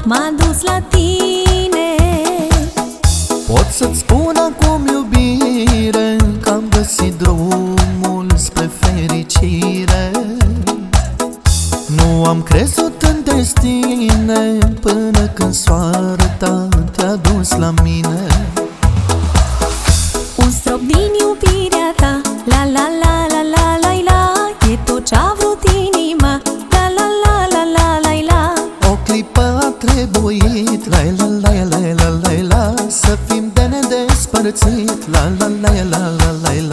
m-a dus la tine. Pot să-ți spun acum, iubire, că am găsit drumul spre fericire. Nu am crezut în destine până când soarta te-a dus la mine. Un strop din iubirea ta, la la la la la la la, e tot ce-a vrut inima, la la la la la la la. O clipă a trebuit, la la la la la la la, să fim de nedespărțit, la la la la la la la.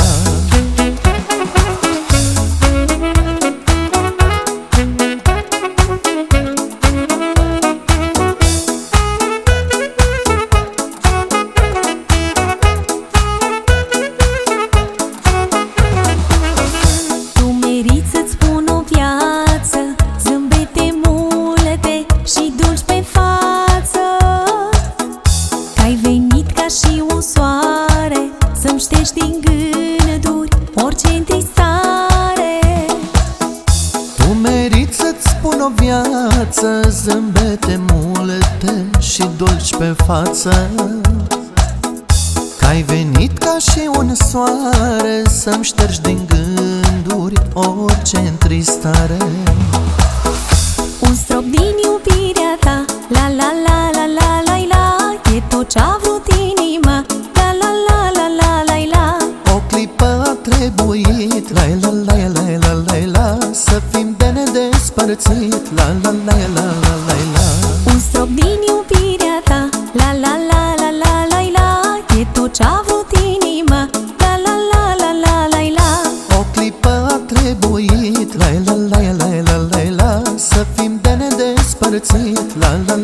Și un soare să-mi ștergi din gânduri orice întristare. Tu meriți să-ți spun o viață, zâmbete multe și dulci pe față. Că-ai venit ca și un soare să-mi ștergi din gânduri orice întristare. Un strop din iubirea ta, la la la la la la la, e tot ce-a vrut inima, la la la la la la la. O clipă a trebuit, la la la la la la la, să fim de nedespărțit, la la la la la la la. Un strop din iubirea ta, la la la la la la la, e tot ce-a vrut inima, la la la la la la la. O clipă a trebuit, la la la la la la la, să fim de nedespărțit, la la